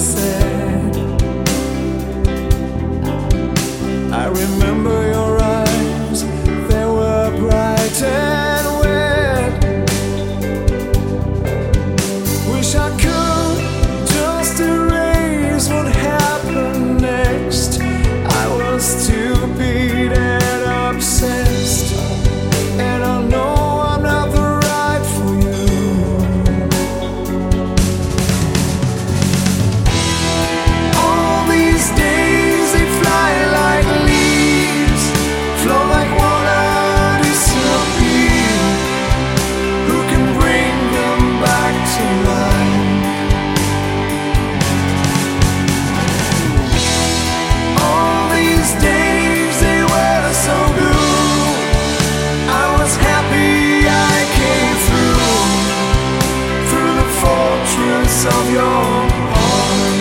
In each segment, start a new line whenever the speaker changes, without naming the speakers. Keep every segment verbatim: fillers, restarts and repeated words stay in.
said. I remember your eyes, they were bright and wet. Wish I could just erase what happened next. I was stupid and obsessed, and I know I'm not the right for you. All these days they fly like leaves, flow like water, disappear. Who can bring them back to life? All these days they were so good. I was happy I came through, through the fortress of your heart.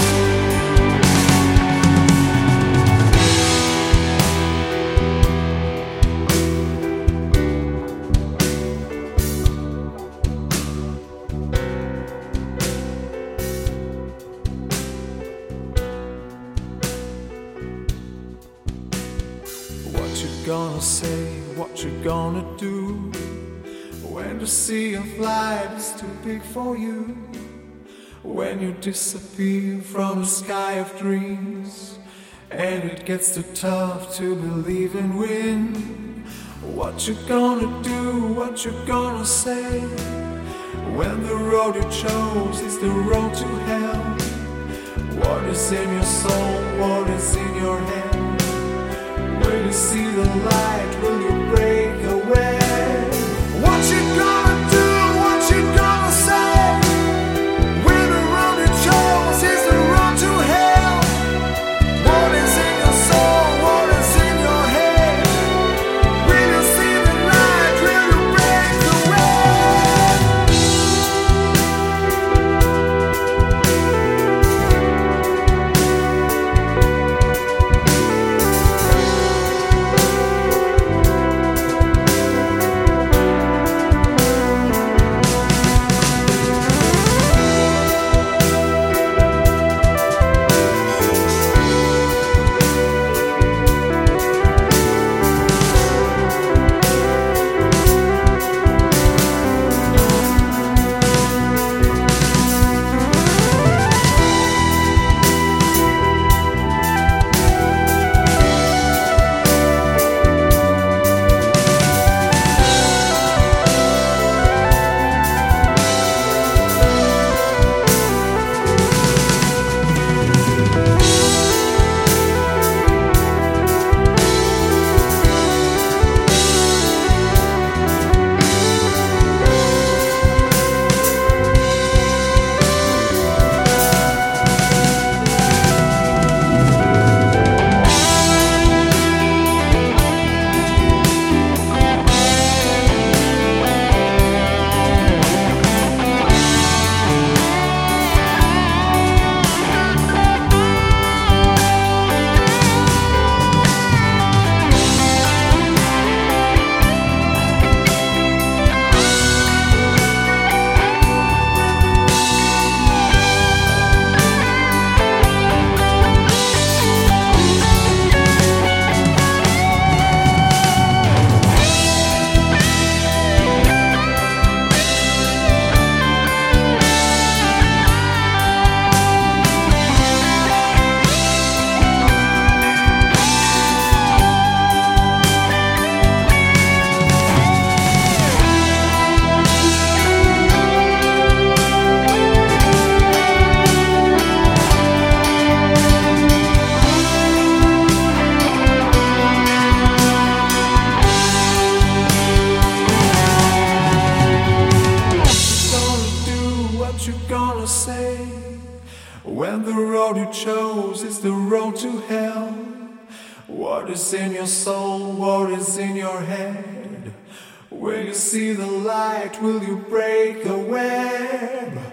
What you gonna say, what you gonna do, when the sea of light is too big for you, when you disappear from the sky of dreams, and it gets too tough to believe in win. What you gonna do, what you gonna say, when the road you chose is the road to hell? What is in your soul, what is in your head? Will you see the light? Will you break away? What you gonna do? What you gonna say? When the road you chose is the road to hell? What is in your soul? What is in your head? Will you see the light? Will you break away? When the road you chose is the road to hell? What is in your soul? What is in your head? Will you see the light? Will you break the web?